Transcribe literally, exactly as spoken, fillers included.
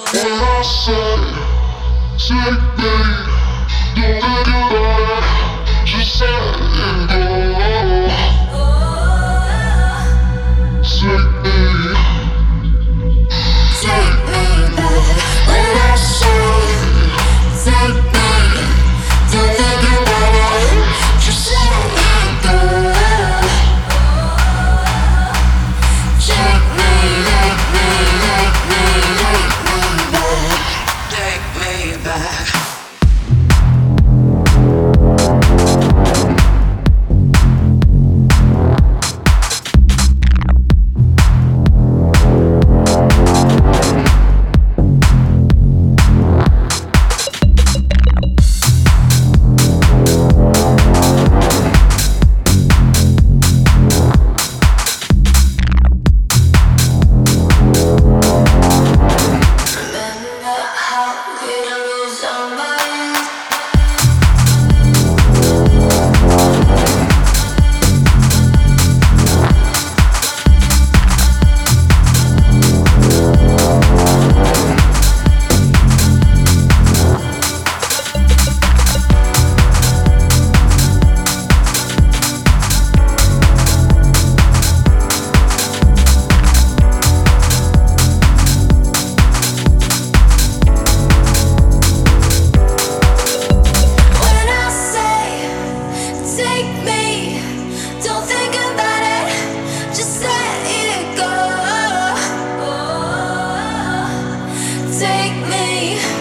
When I say, take me, don't think about it, just let it go. Take me, take me back. When I say, take me, don't think about it, just let it go. Take me, take me, take me, take me back. Take me back. Take me